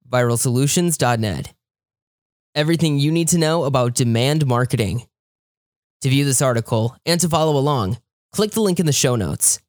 viralsolutions.net. Everything you need to know about demand marketing. To view this article and to follow along, click the link in the show notes.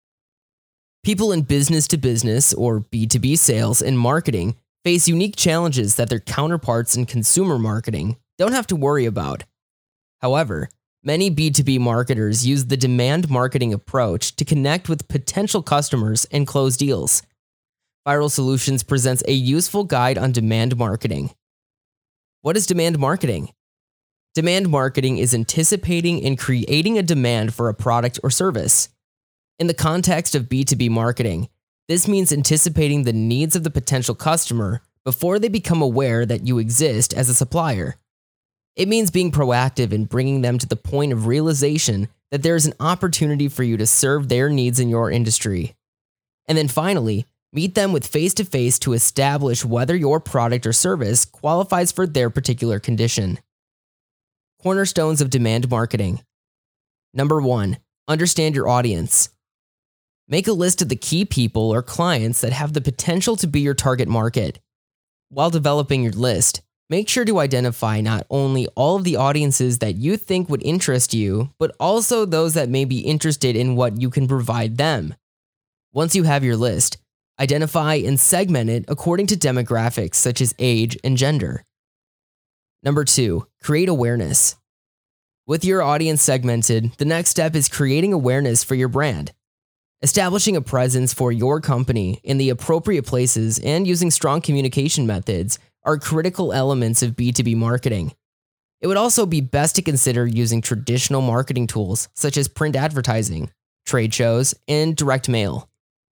People in business-to-business or B2B sales and marketing face unique challenges that their counterparts in consumer marketing don't have to worry about. However, many B2B marketers use the demand marketing approach to connect with potential customers and close deals. Viral Solutions presents a useful guide on demand marketing. What is demand marketing? Demand marketing is anticipating and creating a demand for a product or service. In the context of B2B marketing, this means anticipating the needs of the potential customer before they become aware that you exist as a supplier. It means being proactive in bringing them to the point of realization that there is an opportunity for you to serve their needs in your industry. And then finally, meet them with face-to-face to establish whether your product or service qualifies for their particular condition. Cornerstones of demand marketing. Number 1, understand your audience. Make a list of the key people or clients that have the potential to be your target market. While developing your list, make sure to identify not only all of the audiences that you think would interest you, but also those that may be interested in what you can provide them. Once you have your list, identify and segment it according to demographics such as age and gender. Number 2, create awareness. With your audience segmented, the next step is creating awareness for your brand. Establishing a presence for your company in the appropriate places and using strong communication methods are critical elements of B2B marketing. It would also be best to consider using traditional marketing tools such as print advertising, trade shows, and direct mail.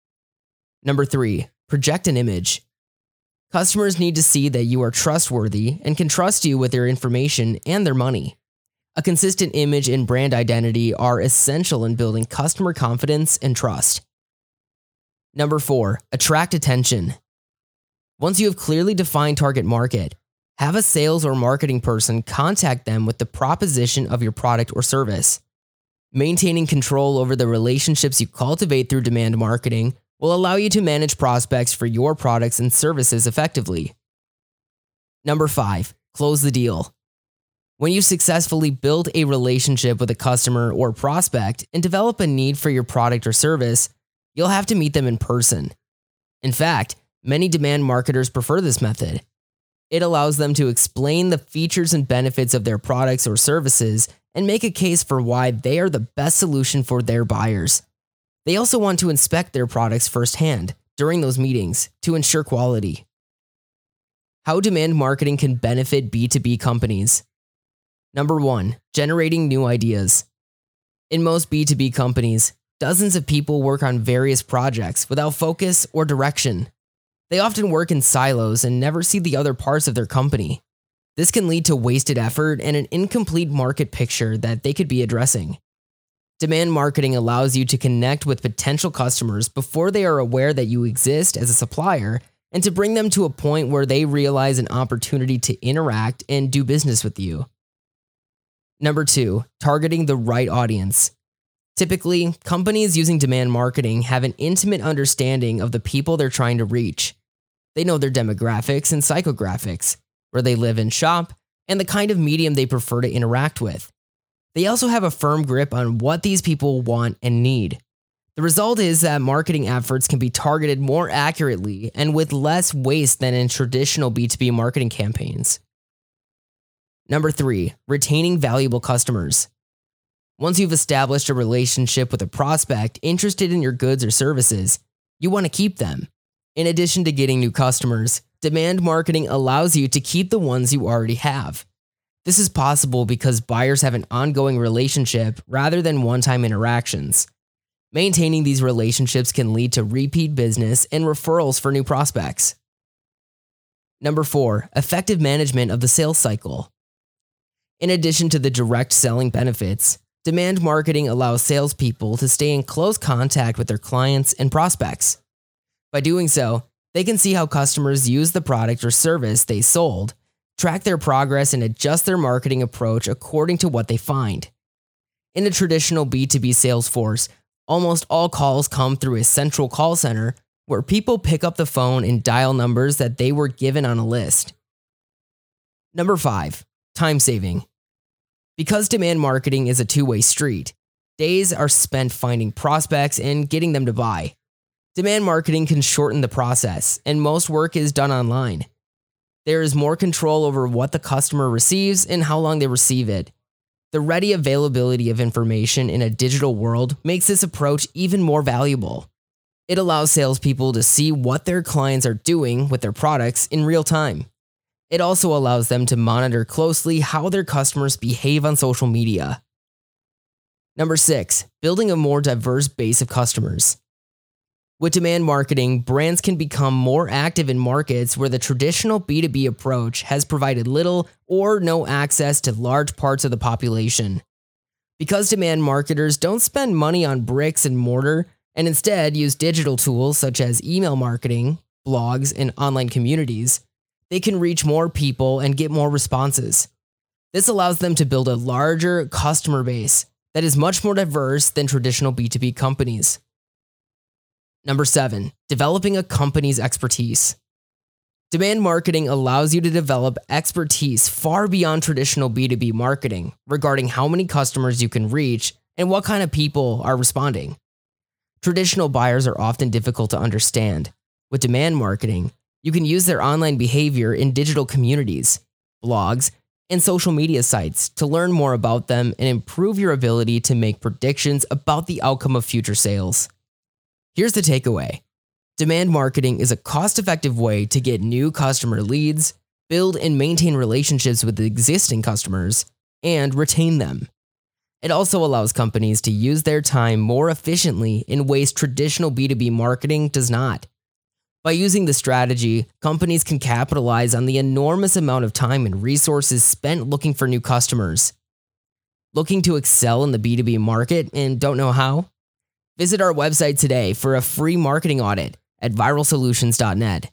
Number 3, project an image. Customers need to see that you are trustworthy and can trust you with their information and their money. A consistent image and brand identity are essential in building customer confidence and trust. Number 4, attract attention. Once you have clearly defined target market, have a sales or marketing person contact them with the proposition of your product or service. Maintaining control over the relationships you cultivate through demand marketing will allow you to manage prospects for your products and services effectively. Number 5, close the deal. When you successfully build a relationship with a customer or prospect and develop a need for your product or service, you'll have to meet them in person. In fact, many demand marketers prefer this method. It allows them to explain the features and benefits of their products or services and make a case for why they are the best solution for their buyers. They also want to inspect their products firsthand during those meetings to ensure quality. How demand marketing can benefit B2B companies. Number 1, generating new ideas. In most B2B companies, dozens of people work on various projects without focus or direction. They often work in silos and never see the other parts of their company. This can lead to wasted effort and an incomplete market picture that they could be addressing. Demand marketing allows you to connect with potential customers before they are aware that you exist as a supplier and to bring them to a point where they realize an opportunity to interact and do business with you. Number 2, targeting the right audience. Typically, companies using demand marketing have an intimate understanding of the people they're trying to reach. They know their demographics and psychographics, where they live and shop, and the kind of medium they prefer to interact with. They also have a firm grip on what these people want and need. The result is that marketing efforts can be targeted more accurately and with less waste than in traditional B2B marketing campaigns. Number 3, retaining valuable customers. Once you've established a relationship with a prospect interested in your goods or services, you want to keep them. In addition to getting new customers, demand marketing allows you to keep the ones you already have. This is possible because buyers have an ongoing relationship rather than one-time interactions. Maintaining these relationships can lead to repeat business and referrals for new prospects. Number 4, effective management of the sales cycle. In addition to the direct selling benefits, demand marketing allows salespeople to stay in close contact with their clients and prospects. By doing so, they can see how customers use the product or service they sold, track their progress, and adjust their marketing approach according to what they find. In a traditional B2B sales force, almost all calls come through a central call center where people pick up the phone and dial numbers that they were given on a list. Number 5, time saving. Because demand marketing is a two-way street, days are spent finding prospects and getting them to buy. Demand marketing can shorten the process, and most work is done online. There is more control over what the customer receives and how long they receive it. The ready availability of information in a digital world makes this approach even more valuable. It allows salespeople to see what their clients are doing with their products in real time. It also allows them to monitor closely how their customers behave on social media. Number 6, building a more diverse base of customers. With demand marketing, brands can become more active in markets where the traditional B2B approach has provided little or no access to large parts of the population. Because demand marketers don't spend money on bricks and mortar and instead use digital tools such as email marketing, blogs, and online communities, they can reach more people and get more responses. This allows them to build a larger customer base that is much more diverse than traditional B2B companies. Number 7, developing a company's expertise. Demand marketing allows you to develop expertise far beyond traditional B2B marketing regarding how many customers you can reach and what kind of people are responding. Traditional buyers are often difficult to understand. With demand marketing, you can use their online behavior in digital communities, blogs, and social media sites to learn more about them and improve your ability to make predictions about the outcome of future sales. Here's the takeaway. Demand marketing is a cost-effective way to get new customer leads, build and maintain relationships with existing customers, and retain them. It also allows companies to use their time more efficiently in ways traditional B2B marketing does not. By using the strategy, companies can capitalize on the enormous amount of time and resources spent looking for new customers. Looking to excel in the B2B market and don't know how? Visit our website today for a free marketing audit at viralsolutions.net.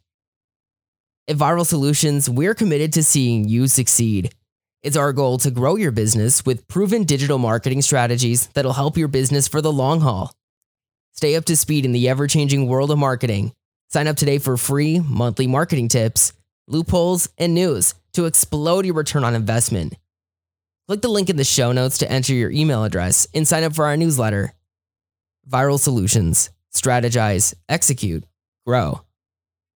At Viral Solutions, we're committed to seeing you succeed. It's our goal to grow your business with proven digital marketing strategies that'll help your business for the long haul. Stay up to speed in the ever-changing world of marketing. Sign up today for free monthly marketing tips, loopholes, and news to explode your return on investment. Click the link in the show notes to enter your email address and sign up for our newsletter. Viral Solutions. Strategize, execute, grow.